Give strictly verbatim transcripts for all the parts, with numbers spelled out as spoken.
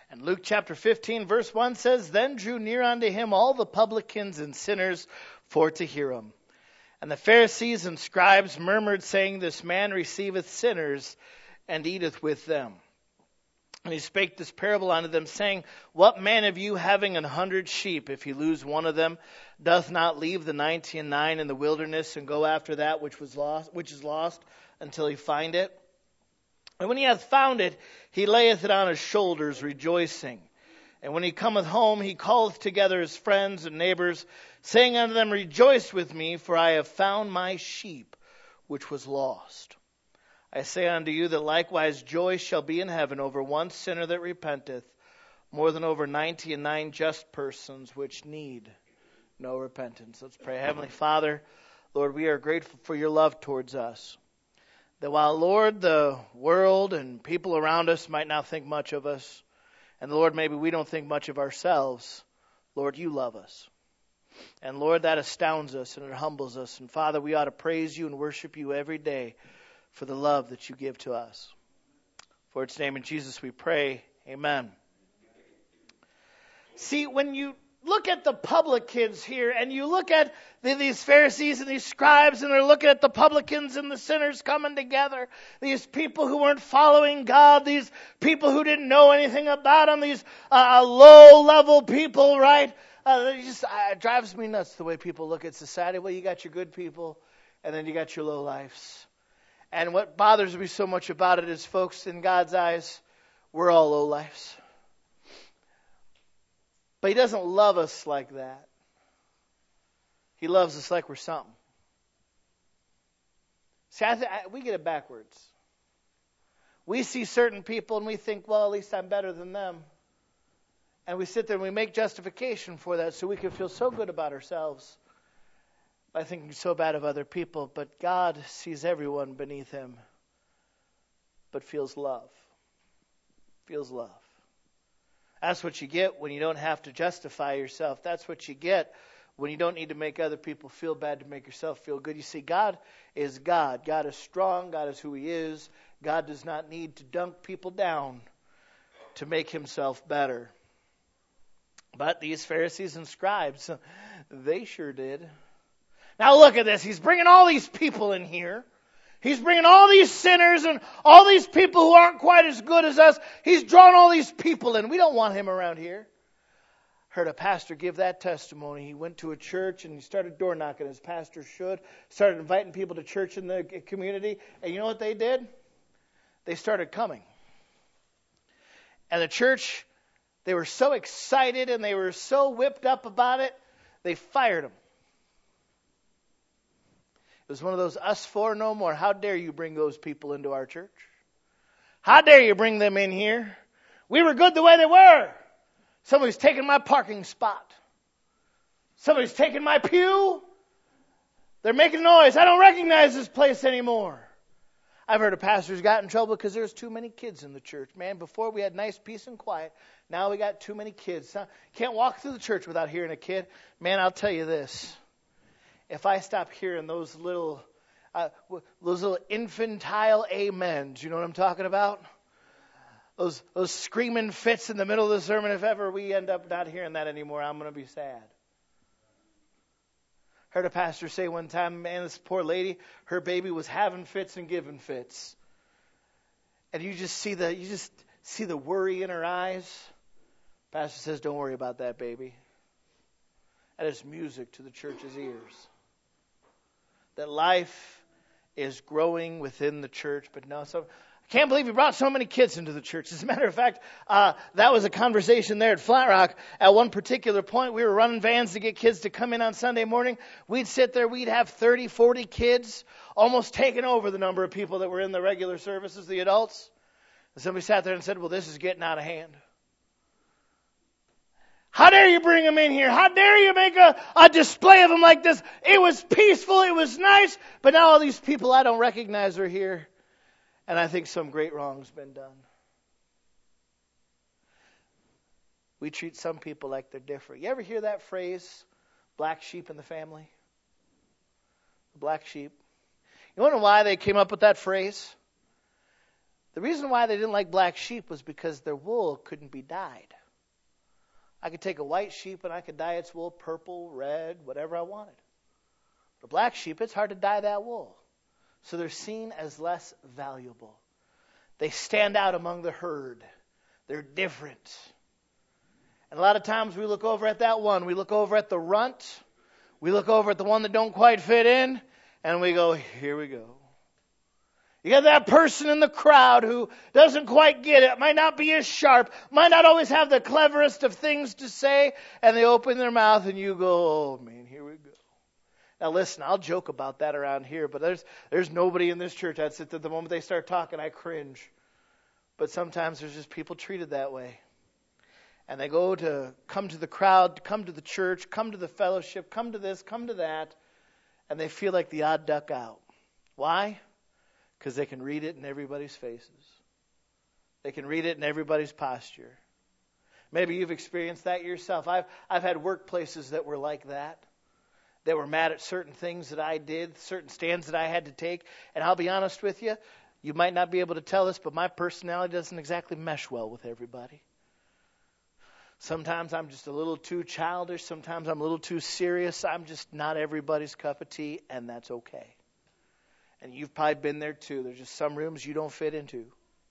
And Luke chapter fifteen, verse one says, Then drew near unto him all the publicans and sinners for to hear him. And the Pharisees and scribes murmured, saying, This man receiveth sinners, and eateth with them. And he spake this parable unto them, saying, What man of you, having an hundred sheep, if he lose one of them, doth not leave the ninety and nine in the wilderness, and go after that which was lost, which is lost, until he find it? And when he hath found it, he layeth it on his shoulders, rejoicing. And when he cometh home, he calleth together his friends and neighbors, saying unto them, Rejoice with me, for I have found my sheep, which was lost. I say unto you that likewise joy shall be in heaven over one sinner that repenteth, more than over ninety and nine just persons which need no repentance. Let's pray. Heavenly Father, Lord, we are grateful for your love towards us. That while, Lord, the world and people around us might not think much of us, and Lord, maybe we don't think much of ourselves, Lord, you love us. And Lord, that astounds us and it humbles us. And Father, we ought to praise you and worship you every day for the love that you give to us. For its name in Jesus we pray. Amen. See, when you look at the publicans here, and you look at the, these Pharisees and these scribes, and they're looking at the publicans and the sinners coming together, these people who weren't following God, these people who didn't know anything about him, these uh, low-level people, right? Uh, it just uh, it drives me nuts the way people look at society. Well, you got your good people, and then you got your low-lifes. And what bothers me so much about it is, folks, in God's eyes, we're all low-lifes. But he doesn't love us like that. He loves us like we're something. See, I th- I, we get it backwards. We see certain people and we think, well, at least I'm better than them. And we sit there and we make justification for that so we can feel so good about ourselves by thinking so bad of other people. But God sees everyone beneath him, but feels love. Feels love. That's what you get when you don't have to justify yourself. That's what you get when you don't need to make other people feel bad to make yourself feel good. You see, God is God. God is strong. God is who he is. God does not need to dunk people down to make himself better. But these Pharisees and scribes, they sure did. Now look at this. He's bringing all these people in here. He's bringing all these sinners and all these people who aren't quite as good as us. He's drawing all these people in. We don't want him around here. Heard a pastor give that testimony. He went to a church and he started door knocking, as pastors should. Started inviting people to church in the community. And you know what they did? They started coming. And the church, they were so excited and they were so whipped up about it, they fired him. It was one of those us four no more. How dare you bring those people into our church? How dare you bring them in here? We were good the way they were. Somebody's taking my parking spot. Somebody's taking my pew. They're making noise. I don't recognize this place anymore. I've heard of pastors got in trouble because there's too many kids in the church. Man, before we had nice peace and quiet. Now we got too many kids. Can't walk through the church without hearing a kid. Man, I'll tell you this. If I stop hearing those little, uh, those little infantile amens, you know what I'm talking about? Those those screaming fits in the middle of the sermon. If ever we end up not hearing that anymore, I'm going to be sad. Heard a pastor say one time, man, this poor lady, her baby was having fits and giving fits, and you just see the you just see the worry in her eyes. Pastor says, "Don't worry about that, baby." That is music to the church's ears. That life is growing within the church, but no. So I can't believe you brought so many kids into the church. As a matter of fact, uh, that was a conversation there at Flat Rock. At one particular point, we were running vans to get kids to come in on Sunday morning. We'd sit there, we'd have thirty, forty kids, almost taking over the number of people that were in the regular services, the adults. And somebody sat there and said, well, this is getting out of hand. How dare you bring them in here? How dare you make a, a display of them like this? It was peaceful. It was nice. But now all these people I don't recognize are here. And I think some great wrong's been done. We treat some people like they're different. You ever hear that phrase, black sheep in the family? The black sheep. You wonder why they came up with that phrase? The reason why they didn't like black sheep was because their wool couldn't be dyed. I could take a white sheep and I could dye its wool purple, red, whatever I wanted. But black sheep, it's hard to dye that wool. So they're seen as less valuable. They stand out among the herd. They're different. And a lot of times we look over at that one. We look over at the runt. We look over at the one that don't quite fit in. And we go, here we go. You got that person in the crowd who doesn't quite get it, might not be as sharp, might not always have the cleverest of things to say, and they open their mouth and you go, oh man, here we go. Now listen, I'll joke about that around here, but there's there's nobody in this church I'd sit that the moment they start talking, I cringe. But sometimes there's just people treated that way. And they go to come to the crowd, come to the church, come to the fellowship, come to this, come to that, and they feel like the odd duck out. Why? Because they can read it in everybody's faces. They can read it in everybody's posture. Maybe you've experienced that yourself. I've I've had workplaces that were like that. They were mad at certain things that I did, certain stands that I had to take. And I'll be honest with you, you might not be able to tell this, but my personality doesn't exactly mesh well with everybody. Sometimes I'm just a little too childish. Sometimes I'm a little too serious. I'm just not everybody's cup of tea, and that's okay. And you've probably been there too. There's just some rooms you don't fit into.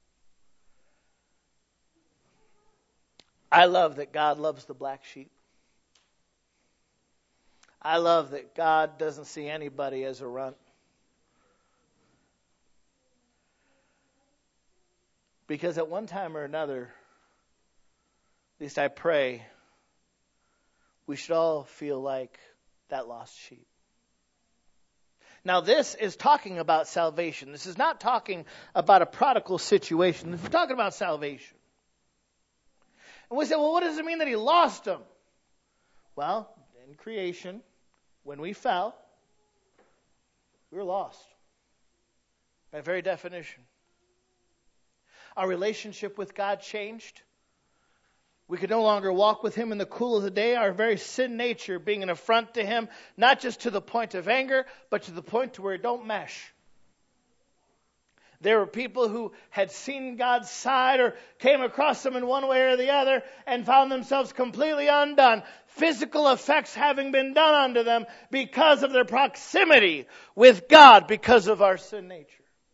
I love that God loves the black sheep. I love that God doesn't see anybody as a runt. Because at one time or another, at least I pray, we should all feel like that lost sheep. Now this is talking about salvation. This is not talking about a prodigal situation. This is talking about salvation. And we say, well, what does it mean that he lost them? Well, in creation, when we fell, we were lost. By very definition. Our relationship with God changed. We could no longer walk with Him in the cool of the day, our very sin nature being an affront to Him, not just to the point of anger, but to the point to where it don't mesh. There were people who had seen God's side or came across Him in one way or the other and found themselves completely undone. Physical effects having been done unto them because of their proximity with God, because of our sin nature.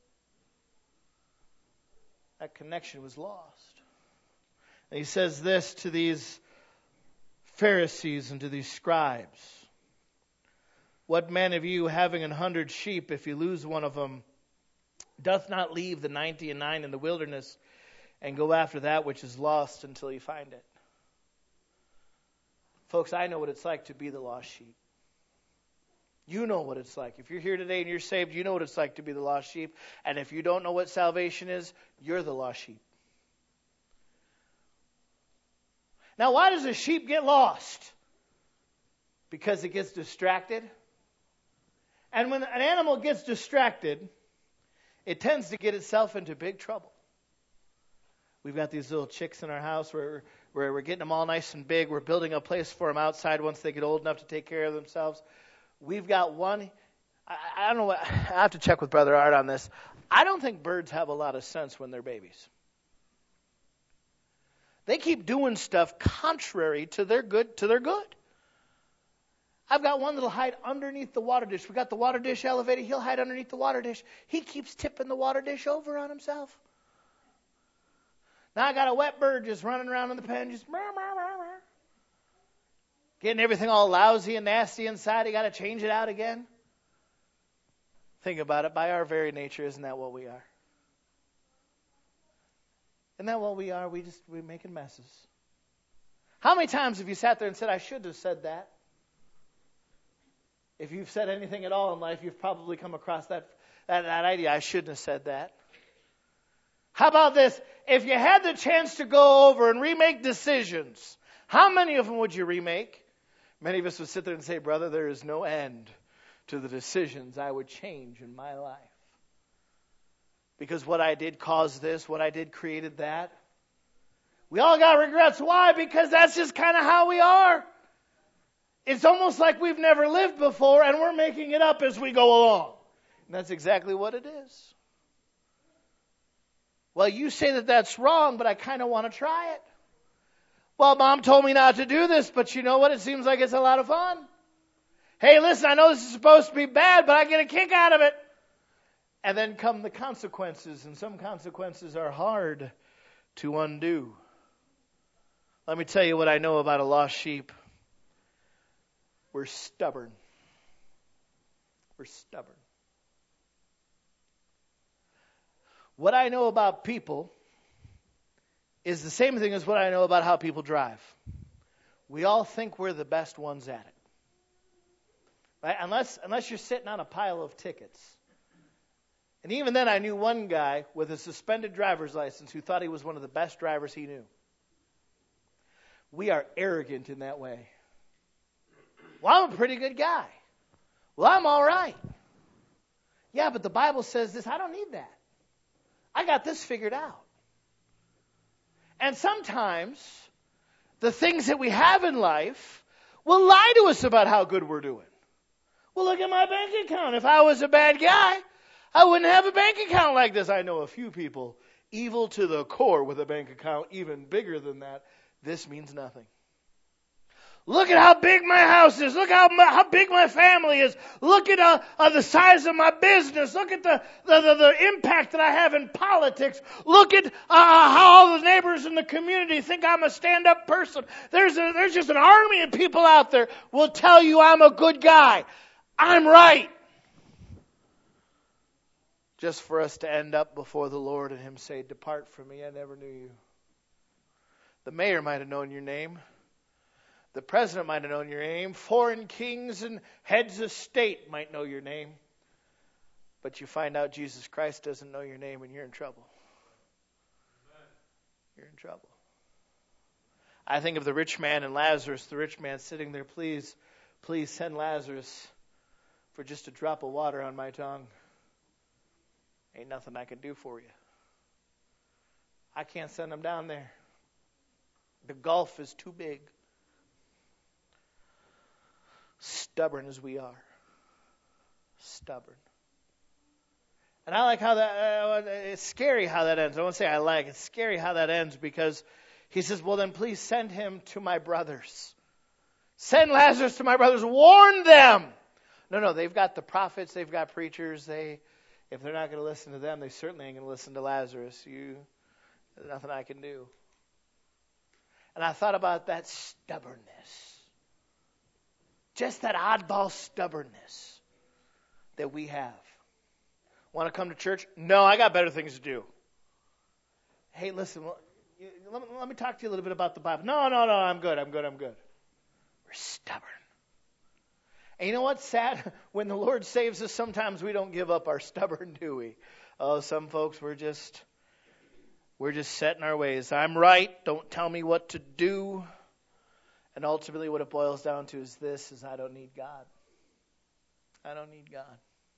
That connection was lost. And he says this to these Pharisees and to these scribes. What man of you, having an hundred sheep, if you lose one of them, doth not leave the ninety and nine in the wilderness and go after that which is lost until you find it? Folks, I know what it's like to be the lost sheep. You know what it's like. If you're here today and you're saved, you know what it's like to be the lost sheep. And if you don't know what salvation is, you're the lost sheep. Now, why does a sheep get lost? Because it gets distracted. And when an animal gets distracted, it tends to get itself into big trouble. We've got these little chicks in our house where, where we're getting them all nice and big. We're building a place for them outside once they get old enough to take care of themselves. We've got one. I, I don't know what, I have to check with Brother Art on this. I don't think birds have a lot of sense when they're babies. They keep doing stuff contrary to their good. To their good. I've got one that'll hide underneath the water dish. We got the water dish elevated. He'll hide underneath the water dish. He keeps tipping the water dish over on himself. Now I got a wet bird just running around in the pen, just murr, murr, murr, murr. Getting everything all lousy and nasty inside. You got to change it out again. Think about it. By our very nature, isn't that what we are? Isn't that what we are? We just, we're making messes. How many times have you sat there and said, I should have said that? If you've said anything at all in life, you've probably come across that, that, that idea, I shouldn't have said that. How about this? If you had the chance to go over and remake decisions, how many of them would you remake? Many of us would sit there and say, brother, there is no end to the decisions I would change in my life. Because what I did caused this, what I did created that. We all got regrets. Why? Because that's just kind of how we are. It's almost like we've never lived before and we're making it up as we go along. And that's exactly what it is. Well, you say that that's wrong, but I kind of want to try it. Well, Mom told me not to do this, but you know what? It seems like it's a lot of fun. Hey, listen, I know this is supposed to be bad, but I get a kick out of it. And then come the consequences, and some consequences are hard to undo. Let me tell you what I know about a lost sheep. We're stubborn. We're stubborn. What I know about people is the same thing as what I know about how people drive. We all think we're the best ones at it. Right? Unless, unless you're sitting on a pile of tickets. And even then I knew one guy with a suspended driver's license who thought he was one of the best drivers he knew. We are arrogant in that way. Well, I'm a pretty good guy. Well, I'm all right. Yeah, but the Bible says this. I don't need that. I got this figured out. And sometimes the things that we have in life will lie to us about how good we're doing. Well, look at my bank account. If I was a bad guy, I wouldn't have a bank account like this. I know a few people, evil to the core with a bank account, even bigger than that. This means nothing. Look at how big my house is. Look how how big my family is. Look at uh, uh, the size of my business. Look at the, the, the, the impact that I have in politics. Look at uh, how all the neighbors in the community think I'm a stand-up person. There's a, there's just an army of people out there who will tell you I'm a good guy. I'm right. Just for us to end up before the Lord and Him say, "Depart from me, I never knew you." The mayor might have known your name. The president might have known your name. Foreign kings and heads of state might know your name. But you find out Jesus Christ doesn't know your name and you're in trouble. You're in trouble. I think of the rich man and Lazarus. The rich man sitting there, please, please send Lazarus for just a drop of water on my tongue. Ain't nothing I can do for you. I can't send him down there. The gulf is too big. Stubborn as we are. Stubborn. And I like how that, uh, it's scary how that ends. I won't say I like, it's scary how that ends because he says, well then please send him to my brothers. Send Lazarus to my brothers. Warn them. No, no, they've got the prophets, they've got preachers. They, if they're not going to listen to them, they certainly ain't going to listen to Lazarus. You, there's nothing I can do. And I thought about that stubbornness. Just that oddball stubbornness that we have. Want to come to church? No, I got better things to do. Hey, listen, let me, let me talk to you a little bit about the Bible. No, no, no, I'm good, I'm good, I'm good. We're stubborn. And you know what's sad? When the Lord saves us, sometimes we don't give up our stubborn, do we? Oh, some folks, we're just, we're just set in our ways. I'm right, don't tell me what to do. And ultimately what it boils down to is this, is I don't need God. I don't need God.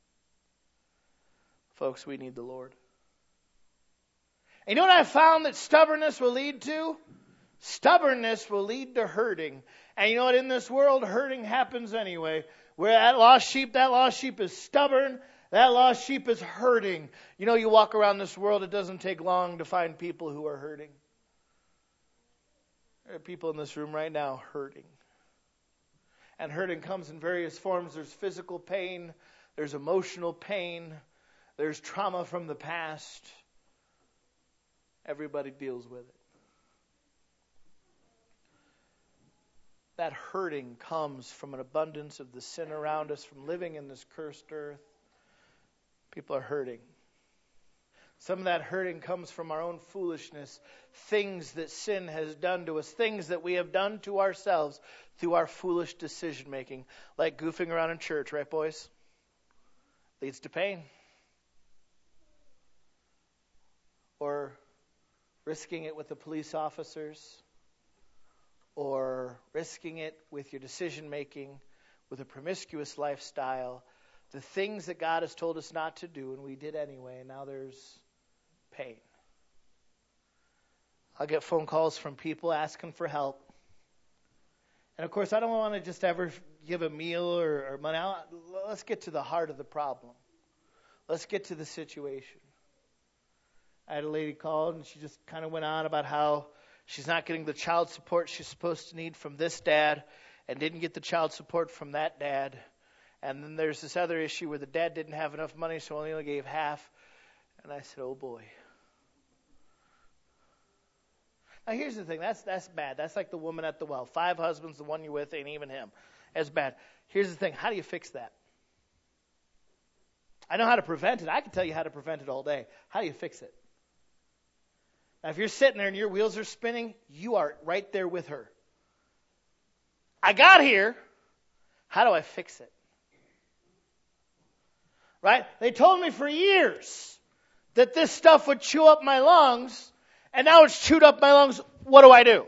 Folks, we need the Lord. And you know what I found that stubbornness will lead to? Stubbornness will lead to hurting. And you know what? In this world, hurting happens anyway. Where that lost sheep, that lost sheep is stubborn. That lost sheep is hurting. You know, you walk around this world, it doesn't take long to find people who are hurting. There are people in this room right now hurting. And hurting comes in various forms. There's physical pain. There's emotional pain. There's trauma from the past. Everybody deals with it. That hurting comes from an abundance of the sin around us, from living in this cursed earth. People are hurting. Some of that hurting comes from our own foolishness, things that sin has done to us, things that we have done to ourselves through our foolish decision making, like goofing around in church, right, boys? Leads to pain. Or risking it with the police officers, or risking it with your decision making, with a promiscuous lifestyle, the things that God has told us not to do, and we did anyway, and now there's pain. I'll get phone calls from people asking for help. And of course, I don't want to just ever give a meal or, or money. I'll, let's get to the heart of the problem. Let's get to the situation. I had a lady call, and she just kind of went on about how she's not getting the child support she's supposed to need from this dad and didn't get the child support from that dad. And then there's this other issue where the dad didn't have enough money, so only gave half. And I said, oh, boy. Now, here's the thing. That's that's bad. That's like the woman at the well. Five husbands, the one you're with ain't even him. That's bad. Here's the thing. How do you fix that? I know how to prevent it. I can tell you how to prevent it all day. How do you fix it? Now, if you're sitting there and your wheels are spinning, you are right there with her. I got here. How do I fix it? Right? They told me for years that this stuff would chew up my lungs, and now it's chewed up my lungs. What do I do?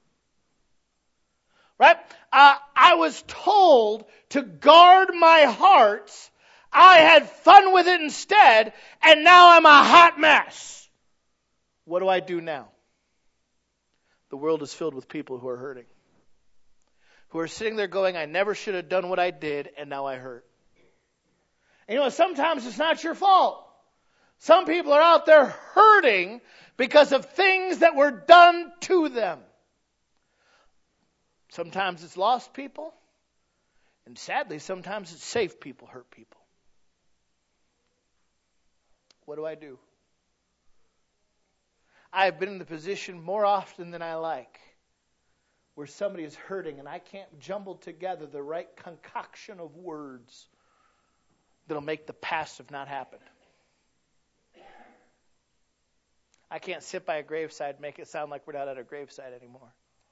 Right? Uh, I was told to guard my heart. I had fun with it instead, and now I'm a hot mess. What do I do now? The world is filled with people who are hurting. Who are sitting there going, I never should have done what I did, and now I hurt. And you know, sometimes it's not your fault. Some people are out there hurting because of things that were done to them. Sometimes it's lost people. And sadly, sometimes it's safe people hurt people. What do I do? I've been in the position more often than I like where somebody is hurting and I can't jumble together the right concoction of words that'll make the passive not happen. I can't sit by a graveside and make it sound like we're not at a graveside anymore.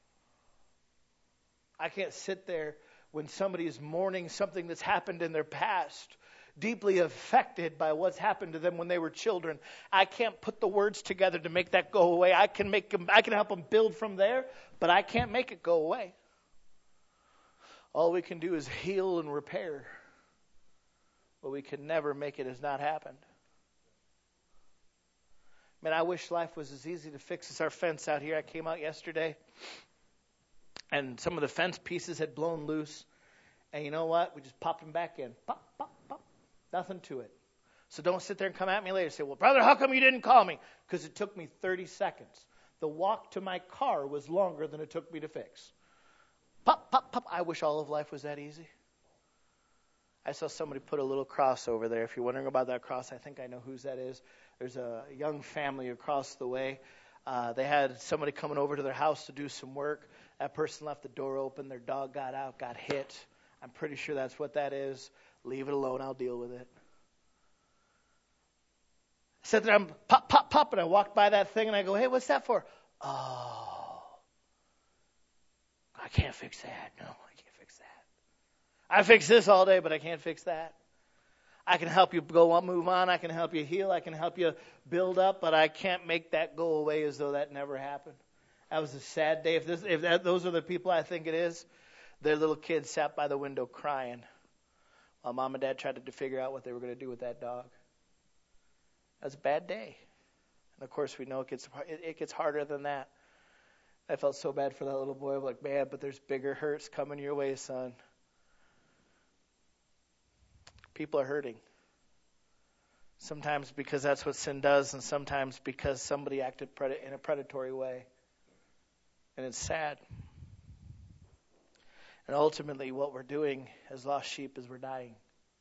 I can't sit there when somebody is mourning something that's happened in their past, deeply affected by what's happened to them when they were children. I can't put the words together to make that go away. I can make them, I can help them build from there, but I can't make it go away. All we can do is heal and repair. But we can never make it as not happened. Man, I wish life was as easy to fix as our fence out here. I came out yesterday, and some of the fence pieces had blown loose. And you know what? We just popped them back in. Pop, pop, pop. Nothing to it. So don't sit there and come at me later and say, well, brother, how come you didn't call me? Because it took me thirty seconds. The walk to my car was longer than it took me to fix. Pop, pop, pop. I wish all of life was that easy. I saw somebody put a little cross over there. If you're wondering about that cross, I think I know whose that is. There's a young family across the way. Uh, they had somebody coming over to their house to do some work. That person left the door open. Their dog got out, got hit. I'm pretty sure that's what that is. Leave it alone. I'll deal with it. I sat there, I'm pop, pop, pop, and I walked by that thing, and I go, hey, what's that for? Oh, I can't fix that. No, I can't fix that. I fix this all day, but I can't fix that. I can help you go on, move on. I can help you heal. I can help you build up, but I can't make that go away as though that never happened. That was a sad day. If, this, if that, those are the people I think it is, their little kids sat by the window crying while mom and dad tried to figure out what they were going to do with that dog. That was a bad day. And of course, we know it gets it, it gets harder than that. I felt so bad for that little boy. I'm like, man, but there's bigger hurts coming your way, son. People are hurting. Sometimes because that's what sin does, and sometimes because somebody acted pred- in a predatory way. And it's sad. And ultimately what we're doing as lost sheep is we're dying.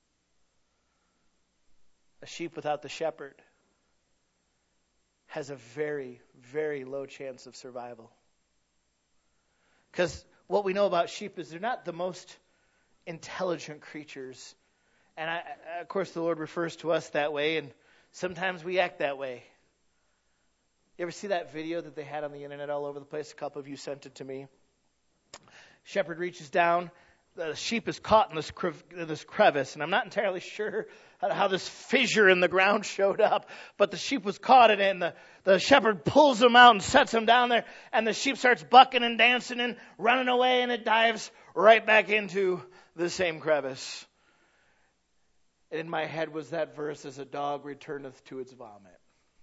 A sheep without the shepherd has a very, very low chance of survival. Because what we know about sheep is they're not the most intelligent creatures. And I, of course, the Lord refers to us that way, and sometimes we act that way. You ever see that video that they had on the internet all over the place? A couple of you sent it to me. Shepherd reaches down. The sheep is caught in this, crev- this crevice, and I'm not entirely sure how, how this fissure in the ground showed up, but the sheep was caught in it, and the, the shepherd pulls him out and sets him down there, and the sheep starts bucking and dancing and running away, and it dives right back into the same crevice. And in my head was that verse, as a dog returneth to its vomit.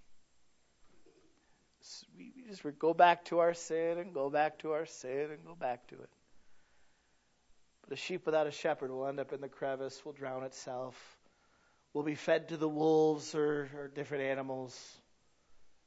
So we just go back to our sin and go back to our sin and go back to it. But a sheep without a shepherd will end up in the crevice, will drown itself, will be fed to the wolves or, or different animals.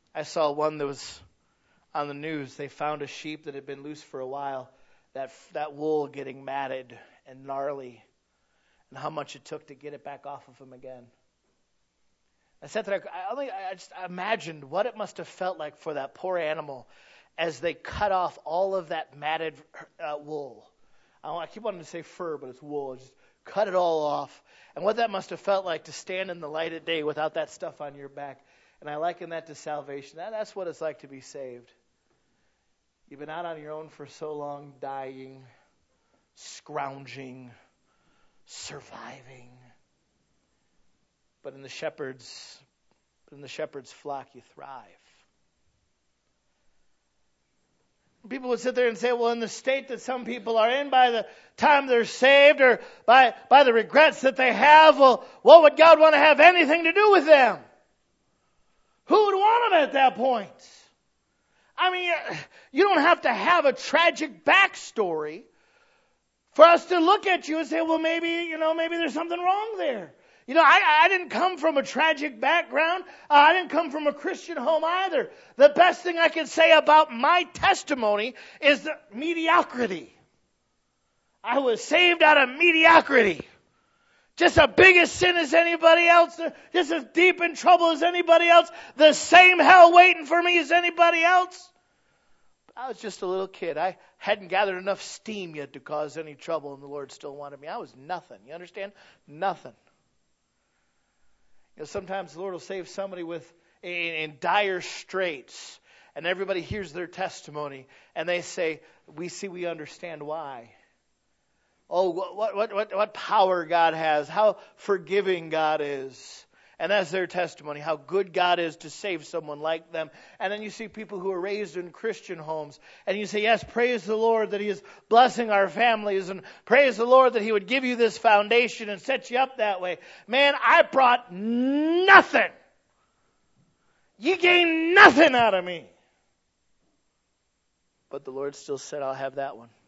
I saw one that was on the news. They found a sheep that had been loose for a while, that that wool getting matted and gnarly, and how much it took to get it back off of him again. I said that I, only, I just imagined what it must have felt like for that poor animal as they cut off all of that matted uh, wool. I, I keep wanting to say fur, but it's wool. Just cut it all off. And what that must have felt like to stand in the light of day without that stuff on your back. And I liken that to salvation. That, that's what it's like to be saved. You've been out on your own for so long, dying, scrounging, surviving. But in the shepherd's, in the shepherd's flock, you thrive. People would sit there and say, well, in the state that some people are in by the time they're saved, or by, by the regrets that they have, well, what would God want to have anything to do with them? Who would want them at that point? I mean, you don't have to have a tragic backstory for us to look at you and say, well, maybe, you know, maybe there's something wrong there. You know, I, I didn't come from a tragic background. Uh, I didn't come from a Christian home either. The best thing I can say about my testimony is the mediocrity. I was saved out of mediocrity. Just as big a sin as anybody else. Just as deep in trouble as anybody else. The same hell waiting for me as anybody else. I was just a little kid. I hadn't gathered enough steam yet to cause any trouble, and the Lord still wanted me. I was nothing. You understand? Nothing. You know, sometimes the Lord will save somebody with in, in dire straits, and everybody hears their testimony, and they say, "We see, we understand why." Oh, what what what what power God has! How forgiving God is, and that's their testimony. How good God is to save someone like them. And then you see people who are raised in Christian homes, and you say, "Yes, praise the Lord that He is blessing our families, and praise the Lord that He would give you this foundation and set you up that way." Man, I brought nothing. You gained nothing out of me. But the Lord still said, "I'll have that one.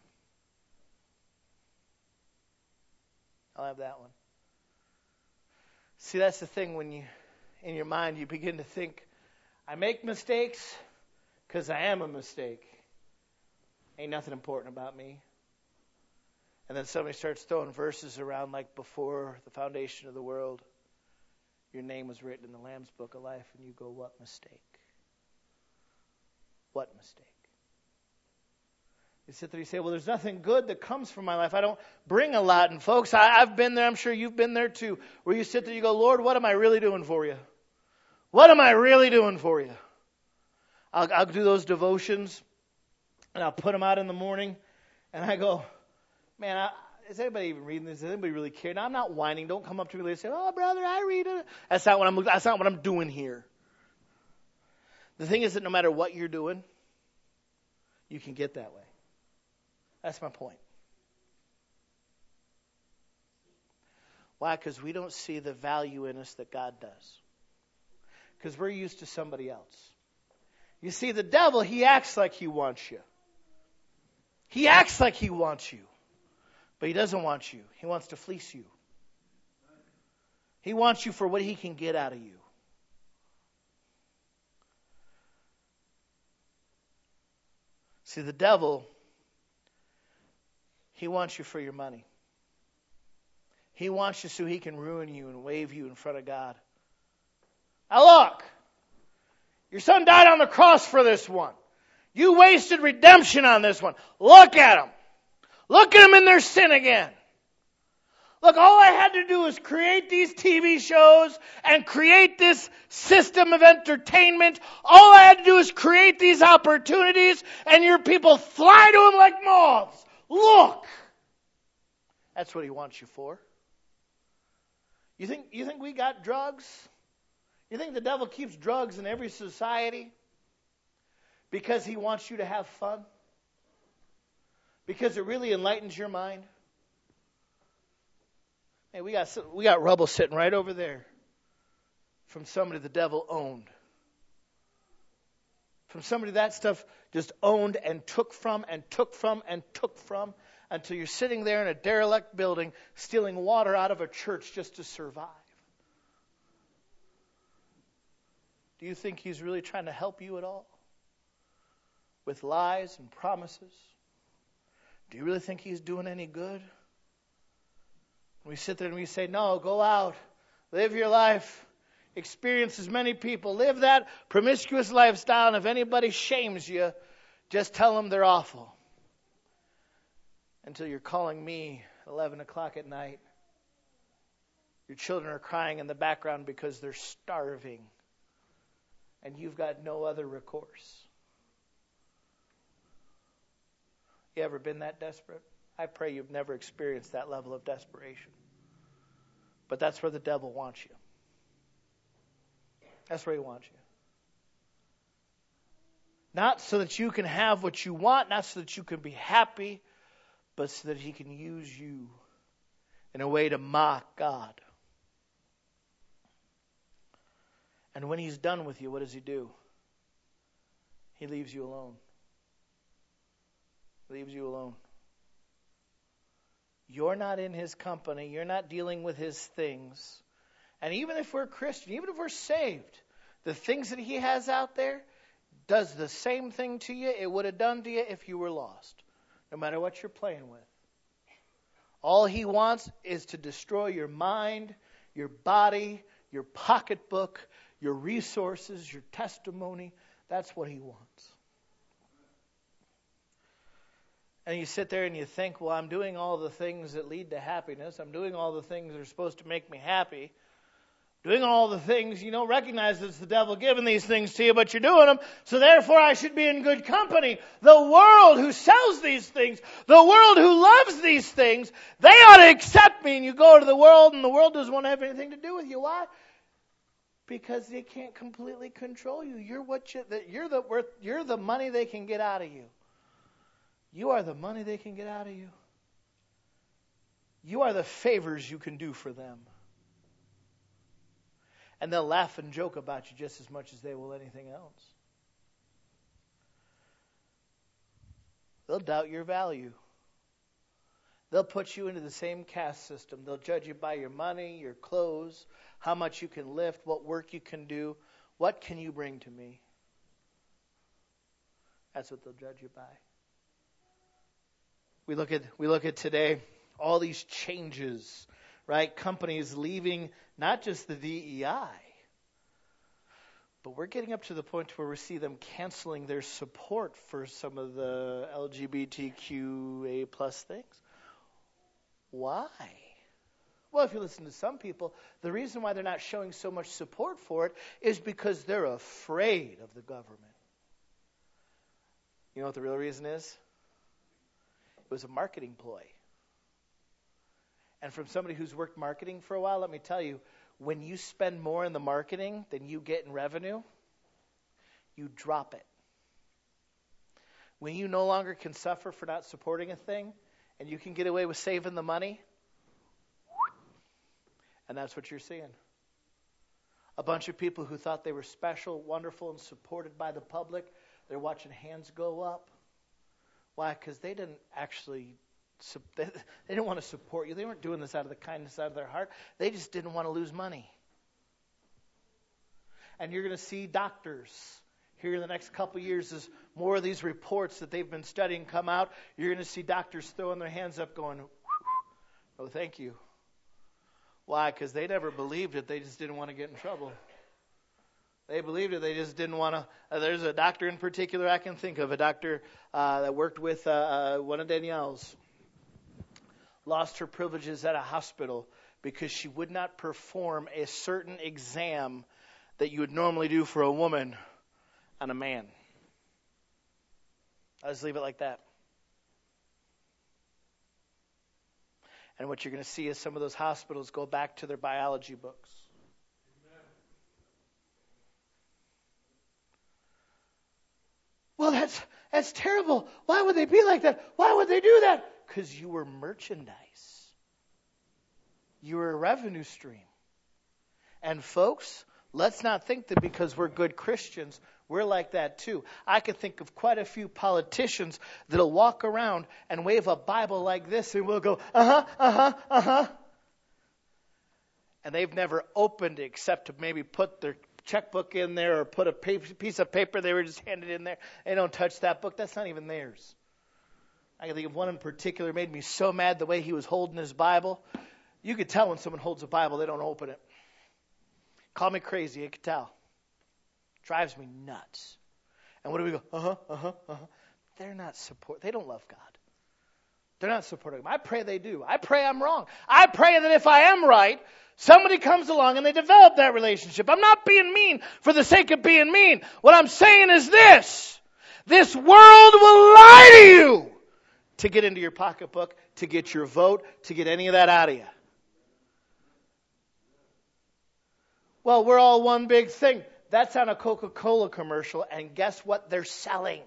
I'll have that one." See, that's the thing when you, in your mind, you begin to think, I make mistakes because I am a mistake. Ain't nothing important about me. And then somebody starts throwing verses around like before the foundation of the world, your name was written in the Lamb's Book of Life, and you go, what mistake? What mistake? You sit there and you say, well, there's nothing good that comes from my life. I don't bring a lot. And folks, I, I've been there. I'm sure you've been there too. Where you sit there and you go, Lord, what am I really doing for you? What am I really doing for you? I'll, I'll do those devotions and I'll put them out in the morning. And I go, man, I, is anybody even reading this? Does anybody really care? Now, I'm not whining. Don't come up to me and say, oh, brother, I read it. That's not what I'm, that's not what I'm doing here. The thing is that no matter what you're doing, you can get that way. That's my point. Why? Because we don't see the value in us that God does. Because we're used to somebody else. You see, the devil, he acts like he wants you. He acts like he wants you. But he doesn't want you. He wants to fleece you. He wants you for what he can get out of you. See, the devil, he wants you for your money. He wants you so he can ruin you and wave you in front of God. Now look, your son died on the cross for this one. You wasted redemption on this one. Look at them. Look at them in their sin again. Look, all I had to do was create these T V shows and create this system of entertainment. All I had to do is create these opportunities, and your people fly to them like moths. Look. That's what he wants you for. You think, you think we got drugs? You think the devil keeps drugs in every society because he wants you to have fun? Because it really enlightens your mind? Hey, we got we got rubble sitting right over there from somebody the devil owned. From somebody that stuff just owned and took from and took from and took from until you're sitting there in a derelict building stealing water out of a church just to survive. Do you think he's really trying to help you at all? With lies and promises? Do you really think he's doing any good? We sit there and we say, no, go out, live your life, experience as many people, live that promiscuous lifestyle, and if anybody shames you, just tell them they're awful. Until you're calling me at eleven o'clock at night. Your children are crying in the background because they're starving. And you've got no other recourse. You ever been that desperate? I pray you've never experienced that level of desperation. But that's where the devil wants you. That's where he wants you. Not so that you can have what you want, not so that you can be happy, but so that he can use you in a way to mock God. And when he's done with you, what does he do? He leaves you alone. Leaves you alone. You're not in his company. You're not dealing with his things. And even if we're Christian, even if we're saved, the things that he has out there does the same thing to you it would have done to you if you were lost. No matter what you're playing with. All he wants is to destroy your mind, your body, your pocketbook, your resources, your testimony. That's what he wants. And you sit there and you think, well, I'm doing all the things that lead to happiness. I'm doing all the things that are supposed to make me happy. Doing all the things, you don't recognize it's the devil giving these things to you, but you're doing them. So therefore I should be in good company. The world who sells these things, the world who loves these things, they ought to accept me. And you go to the world and the world doesn't want to have anything to do with you. Why? Because they can't completely control you. You're what you, you're the worth, you're the money they can get out of you. You are the money they can get out of you. You are the favors you can do for them. And they'll laugh and joke about you just as much as they will anything else. They'll doubt your value. They'll put you into the same caste system. They'll judge you by your money, your clothes, how much you can lift, what work you can do. What can you bring to me? That's what they'll judge you by. We look at we look at today, all these changes, right? Companies leaving not just the D E I, but we're getting up to the point where we see them canceling their support for some of the L G B T Q A plus things. Why? Well, if you listen to some people, the reason why they're not showing so much support for it is because they're afraid of the government. You know what the real reason is? It was a marketing ploy. And from somebody who's worked marketing for a while, let me tell you, when you spend more in the marketing than you get in revenue, you drop it. When you no longer can suffer for not supporting a thing, and you can get away with saving the money, and that's what you're seeing. A bunch of people who thought they were special, wonderful, and supported by the public, they're watching hands go up. Why? Because they didn't actually, they, they didn't want to support you. They weren't doing this out of the kindness out of their heart. They just didn't want to lose money. And you're going to see doctors here in the next couple of years as more of these reports that they've been studying come out. You're going to see doctors throwing their hands up going, oh, thank you. Why? Because they never believed it. They just didn't want to get in trouble. They believed it. They just didn't want to. Uh, there's a doctor in particular I can think of, a doctor uh, that worked with uh, uh, one of Danielle's. Lost her privileges at a hospital because she would not perform a certain exam that you would normally do for a woman on a man. I'll just leave it like that. And what you're going to see is some of those hospitals go back to their biology books. Well, that's that's terrible. Why would they be like that? Why would they do that? Because you were merchandise. You were a revenue stream. And folks, let's not think that because we're good Christians, we're like that too. I could think of quite a few politicians that'll walk around and wave a Bible like this and we'll go, uh-huh, uh-huh, uh-huh. And they've never opened it except to maybe put their checkbook in there or put a piece of paper they were just handed in there. They don't touch that book. That's not even theirs. I can think of one in particular made me so mad the way he was holding his Bible. You could tell when someone holds a Bible, they don't open it. Call me crazy, I could tell. Drives me nuts. And what do we go? Uh-huh, uh-huh, uh-huh. They're not support. They don't love God. They're not supporting him. I pray they do. I pray I'm wrong. I pray that if I am right, somebody comes along and they develop that relationship. I'm not being mean for the sake of being mean. What I'm saying is this. This world will lie to you to get into your pocketbook, to get your vote, to get any of that out of you. Well, we're all one big thing. That's on a Coca-Cola commercial, and guess what they're selling?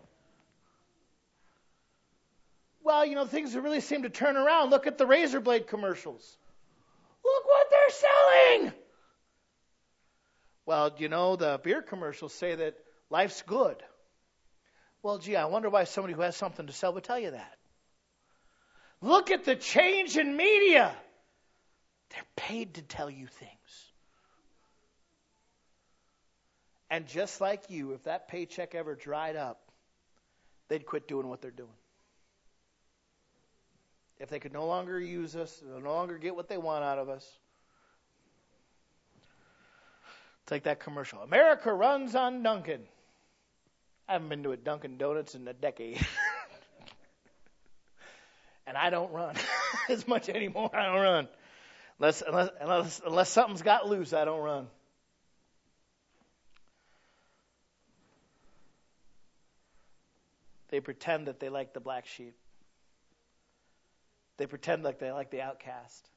Well, you know, things really seem to turn around. Look at the razor blade commercials. Look what they're selling. Well, you know, the beer commercials say that life's good. Well, gee, I wonder why somebody who has something to sell would tell you that. Look at the change in media. They're paid to tell you things. And just like you, if that paycheck ever dried up, they'd quit doing what they're doing. If they could no longer use us, no longer get what they want out of us. It's like that commercial. America runs on Dunkin'. I haven't been to a Dunkin' Donuts in a decade. And I don't run as much anymore. I don't run. Unless, unless, unless, unless something's got loose, I don't run. They pretend that they like the black sheep. They pretend like they like the outcast.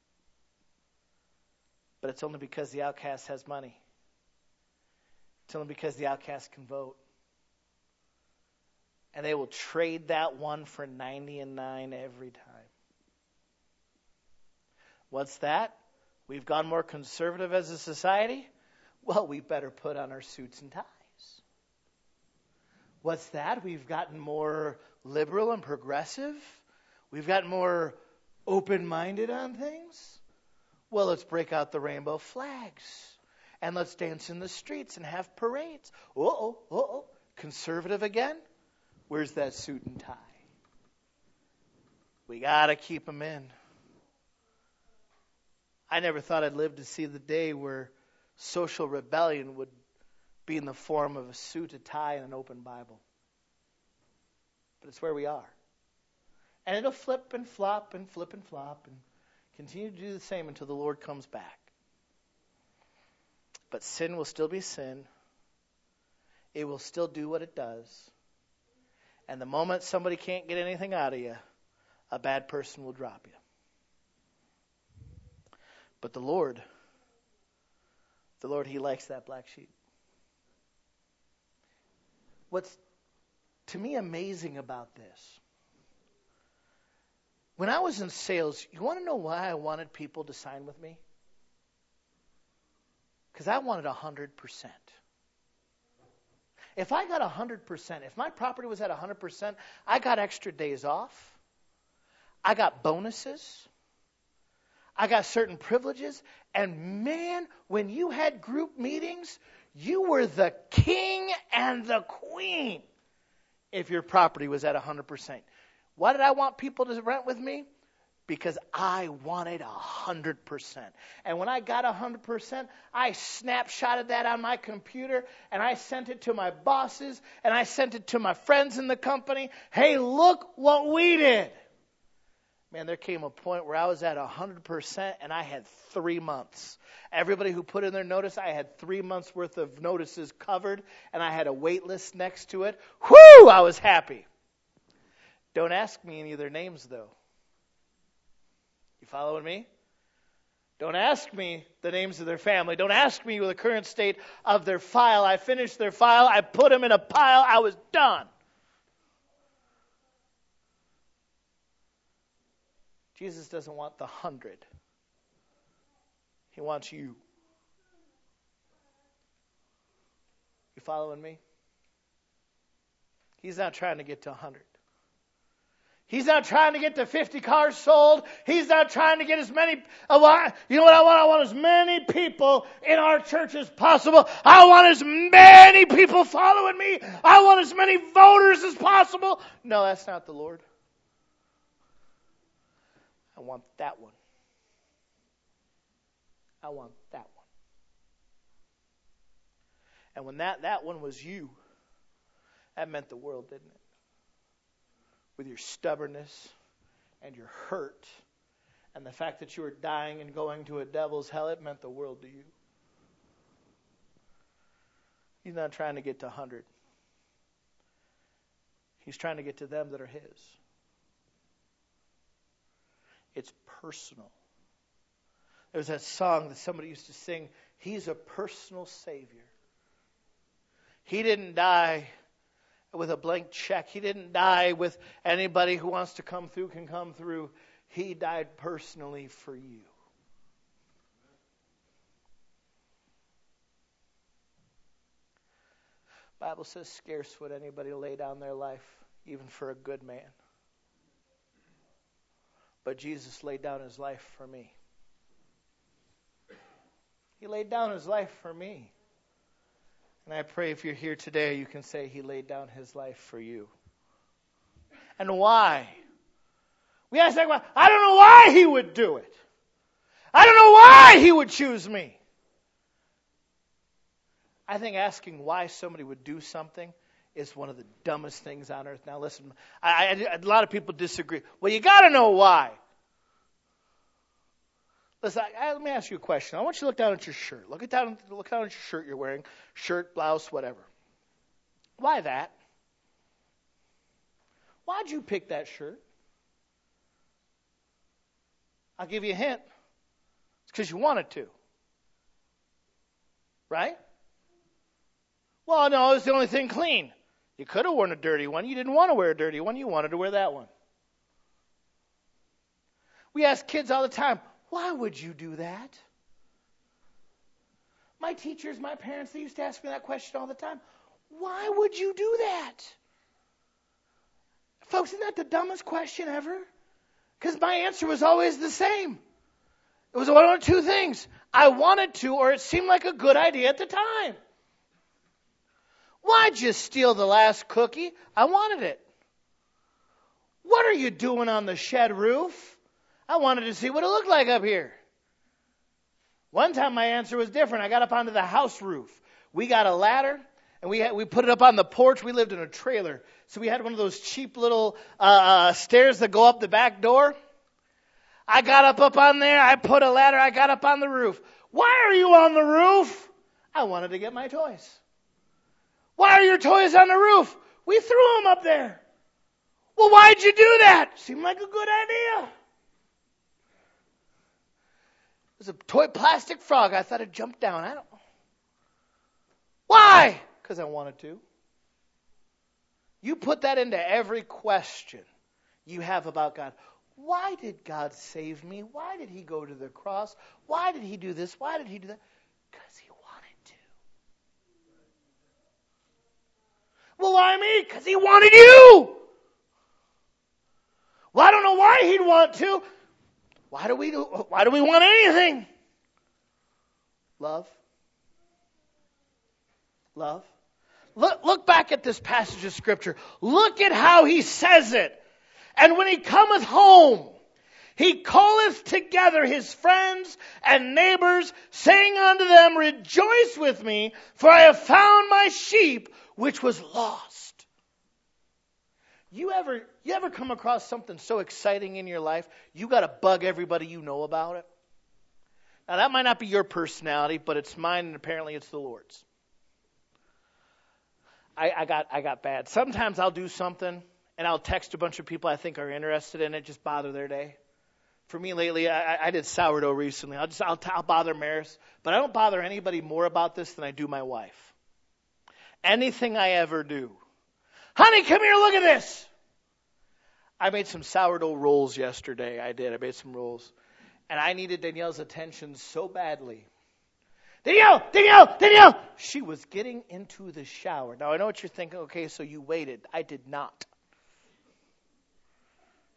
But it's only because the outcast has money. It's only because the outcast can vote. And they will trade that one for ninety and nine every time. What's that? We've gone more conservative as a society? Well, we better put on our suits and ties. What's that? We've gotten more liberal and progressive? We've gotten more open-minded on things? Well, let's break out the rainbow flags. And let's dance in the streets and have parades. Uh-oh, uh-oh. Conservative again? Where's that suit and tie? We got to keep them in. I never thought I'd live to see the day where social rebellion would be in the form of a suit, a tie, and an open Bible. But it's where we are. And it'll flip and flop and flip and flop and continue to do the same until the Lord comes back. But sin will still be sin. It will still do what it does. And the moment somebody can't get anything out of you, a bad person will drop you. But the Lord, the Lord, He likes that black sheep. What's to me amazing about this, when I was in sales, you want to know why I wanted people to sign with me? Because I wanted one hundred percent. If I got one hundred percent, if my property was at one hundred percent, I got extra days off. I got bonuses. I got certain privileges. And man, when you had group meetings, you were the king and the queen if your property was at one hundred percent. Why did I want people to rent with me? Because I wanted one hundred percent. And when I got one hundred percent, I snapshotted that on my computer, and I sent it to my bosses, and I sent it to my friends in the company. Hey, look what we did. Man, there came a point where I was at one hundred percent, and I had three months. Everybody who put in their notice, I had three months' worth of notices covered, and I had a wait list next to it. Whoo! I was happy. Don't ask me any of their names, though. You following me? Don't ask me the names of their family. Don't ask me the current state of their file. I finished their file. I put them in a pile. I was done. Jesus doesn't want the hundred. He wants you. You following me? He's not trying to get to a hundred. He's not trying to get to fifty cars sold. He's not trying to get as many, uh, you know what I want? I want as many people in our church as possible. I want as many people following me. I want as many voters as possible. No, that's not the Lord. I want that one. I want that one. And when that, that one was you, that meant the world, didn't it? With your stubbornness and your hurt and the fact that you were dying and going to a devil's hell, it meant the world to you. He's not trying to get to one hundred. He's trying to get to them that are his. It's personal. There was that song that somebody used to sing, He's a personal Savior. He didn't die with a blank check. He didn't die with anybody who wants to come through can come through. He died personally for you. The Bible says scarce would anybody lay down their life even for a good man. But Jesus laid down his life for me. He laid down his life for me. And I pray if you're here today, you can say he laid down his life for you. And why? We ask that, I don't know why he would do it. I don't know why he would choose me. I think asking why somebody would do something is one of the dumbest things on earth. Now listen, I, I, a lot of people disagree. Well, you got to know why. Listen, I, I, let me ask you a question. I want you to look down at your shirt. Look at down, look down at your shirt you're wearing. Shirt, blouse, whatever. Why that? Why'd you pick that shirt? I'll give you a hint. It's because you wanted to. Right? Well, no, it's the only thing clean. You could have worn a dirty one. You didn't want to wear a dirty one. You wanted to wear that one. We ask kids all the time, why would you do that? My teachers, my parents, they used to ask me that question all the time. Why would you do that? Folks, isn't that the dumbest question ever? Because my answer was always the same. It was one of two things. I wanted to, or it seemed like a good idea at the time. Why'd you steal the last cookie? I wanted it. What are you doing on the shed roof? I wanted to see what it looked like up here. One time my answer was different. I got up onto the house roof. We got a ladder, and we had, we put it up on the porch. We lived in a trailer. So we had one of those cheap little uh, stairs that go up the back door. I got up up on there. I put a ladder. I got up on the roof. Why are you on the roof? I wanted to get my toys. Why are your toys on the roof? We threw them up there. Well, why'd you do that? Seemed like a good idea. It was a toy plastic frog. I thought it jumped down. I don't. Why? Because I wanted to. You put that into every question you have about God. Why did God save me? Why did he go to the cross? Why did he do this? Why did he do that? Because he wanted to. Well, why me? Because he wanted you. Well, I don't know why he'd want to. Why do we do, why do we want anything? Love. Love. Look, look back at this passage of Scripture. Look at how he says it. And when he cometh home, he calleth together his friends and neighbors, saying unto them, Rejoice with me, for I have found my sheep which was lost. You ever, you ever come across something so exciting in your life, you got to bug everybody you know about it? Now, that might not be your personality, but it's mine, and apparently it's the Lord's. I, I got I got bad. Sometimes I'll do something, and I'll text a bunch of people I think are interested in it, just bother their day. For me lately, I, I did sourdough recently. I'll just I'll, I'll bother Maris, but I don't bother anybody more about this than I do my wife. Anything I ever do. Honey, come here, look at this. I made some sourdough rolls yesterday. I did. I made some rolls. And I needed Danielle's attention so badly. Danielle, Danielle, Danielle. She was getting into the shower. Now, I know what you're thinking. Okay, so you waited. I did not.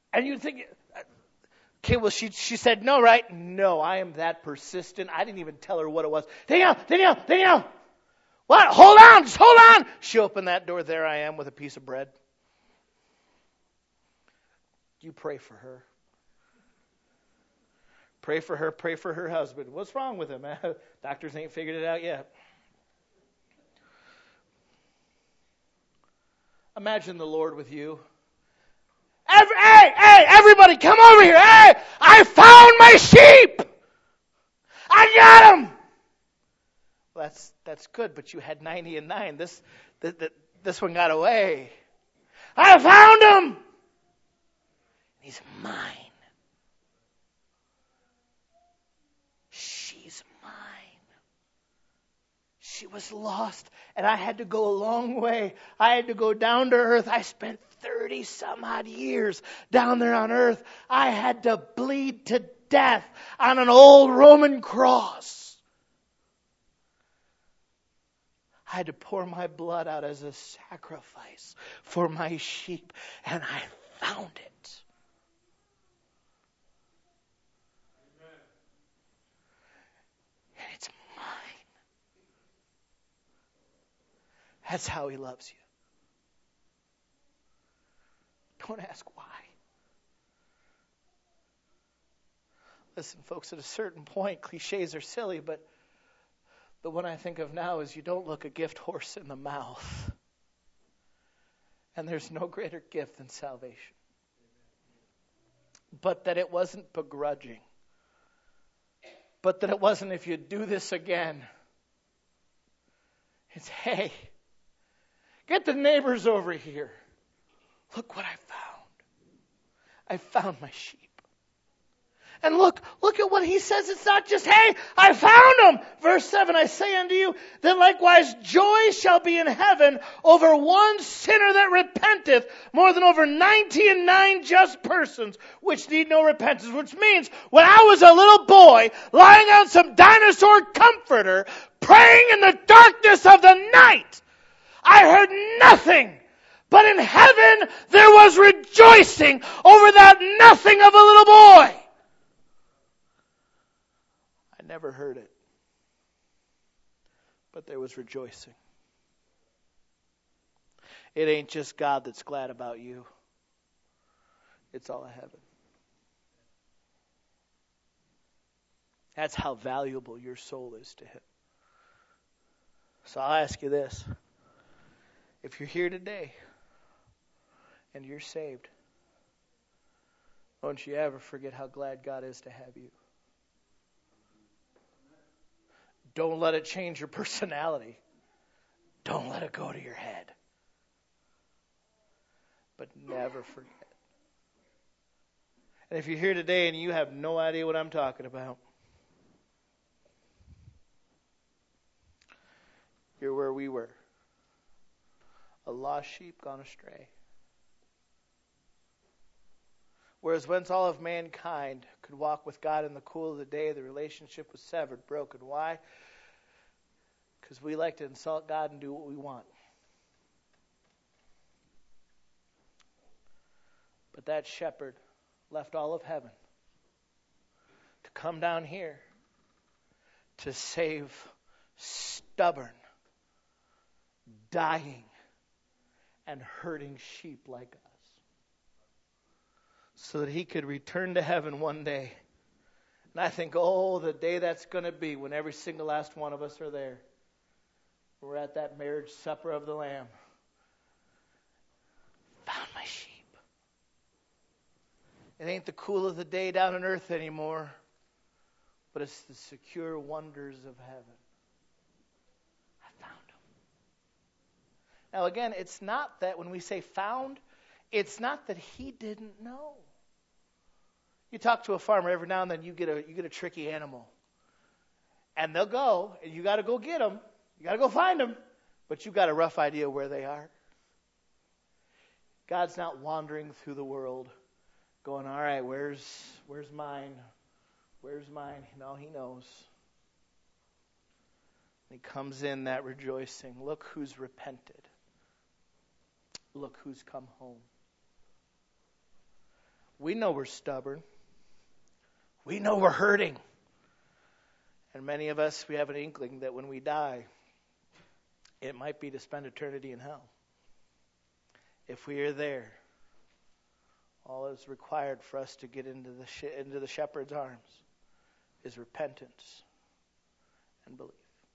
And you think, okay, well, she she said no, right? No, I am that persistent. I didn't even tell her what it was. Danielle, Danielle, Danielle. What? Hold on, just hold on. She opened that door. There I am with a piece of bread. You pray for her. Pray for her. Pray for her husband. What's wrong with him? Doctors ain't figured it out yet. Imagine the Lord with you. Every, hey, hey, everybody, come over here. Hey, I found my sheep. I got them. Well, that's that's good, but you had ninety and nine. This this, this one got away. I found him. He's mine. She's mine. She was lost, and I had to go a long way. I had to go down to earth. I spent thirty some odd years down there on earth. I had to bleed to death on an old Roman cross. I had to pour my blood out as a sacrifice for my sheep, and I found it. Amen. And it's mine. That's how he loves you. Don't ask why. Listen, folks, at a certain point, cliches are silly, but the one I think of now is you don't look a gift horse in the mouth. And there's no greater gift than salvation. But that it wasn't begrudging. But that it wasn't, if you do this again. It's, hey, get the neighbors over here. Look what I found. I found my sheep. And look, look at what he says. It's not just, hey, I found them. Verse seven, I say unto you, that likewise joy shall be in heaven over one sinner that repenteth, more than over ninety and nine just persons, which need no repentance. Which means, when I was a little boy, lying on some dinosaur comforter, praying in the darkness of the night, I heard nothing. But in heaven, there was rejoicing over that nothing of a little boy. I never heard it. But there was rejoicing. It ain't just God that's glad about you. It's all of heaven. That's how valuable your soul is to him. So I'll ask you this. If you're here today and you're saved, don't you ever forget how glad God is to have you. Don't let it change your personality. Don't let it go to your head. But never forget. And if you're here today and you have no idea what I'm talking about, you're where we were. A lost sheep gone astray. Whereas once all of mankind could walk with God in the cool of the day, the relationship was severed, broken. Why? Because we like to insult God and do what we want. But that shepherd left all of heaven to come down here to save stubborn, dying, and hurting sheep like us. So that he could return to heaven one day. And I think, oh, the day that's going to be when every single last one of us are there. We're at that marriage supper of the Lamb. Found my sheep. It ain't the cool of the day down on earth anymore, but it's the secure wonders of heaven. I found them. Now again, it's not that when we say found, it's not that he didn't know. You talk to a farmer every now and then, you get a you get a tricky animal. And they'll go, and you got to go get them. You got to go find them, but you got a rough idea where they are. God's not wandering through the world going, all right, where's where's mine? Where's mine? No, he knows. He comes in that rejoicing. Look who's repented. Look who's come home. We know we're stubborn. We know we're hurting. And many of us, we have an inkling that when we die, it might be to spend eternity in hell. If we are there, all that is required for us to get into the sh- into the shepherd's arms is repentance and belief.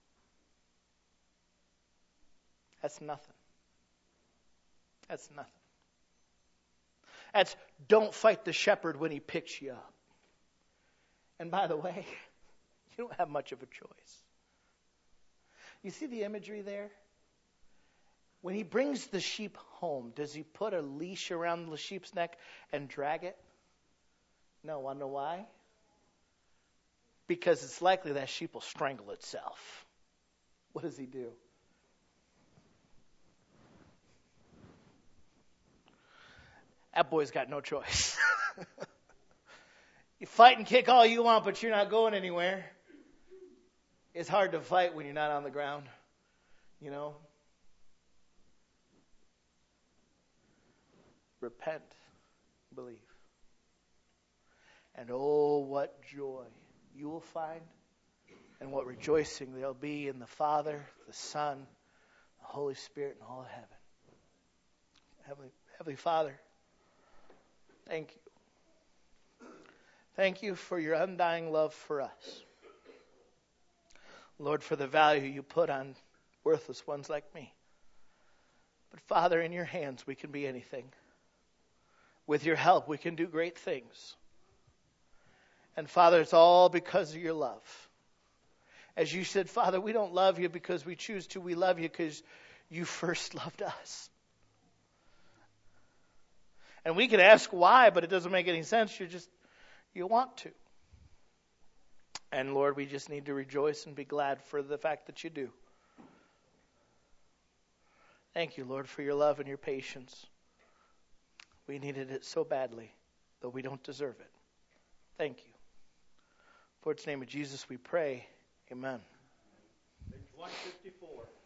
That's nothing. That's nothing. That's don't fight the shepherd when he picks you up. And by the way, you don't have much of a choice. You see the imagery there? When he brings the sheep home, does he put a leash around the sheep's neck and drag it? No, want to know why? Because it's likely that sheep will strangle itself. What does he do? That boy's got no choice. You fight and kick all you want, but you're not going anywhere. It's hard to fight when you're not on the ground, you know. Repent, believe. And oh, what joy you will find, and what rejoicing there'll be in the Father, the Son, the Holy Spirit, and all of heaven. Heavenly, Heavenly Father, thank you. Thank you for your undying love for us. Lord, for the value you put on worthless ones like me. But Father, in your hands we can be anything. With your help we can do great things. And Father, it's all because of your love. As you said, Father, we don't love you because we choose to. We love you because you first loved us. And we can ask why, but it doesn't make any sense. You just, you want to. And Lord, we just need to rejoice and be glad for the fact that you do. Thank you, Lord, for your love and your patience. We needed it so badly, though we don't deserve it. Thank you. For its name of Jesus we pray. Amen. Page one fifty-four.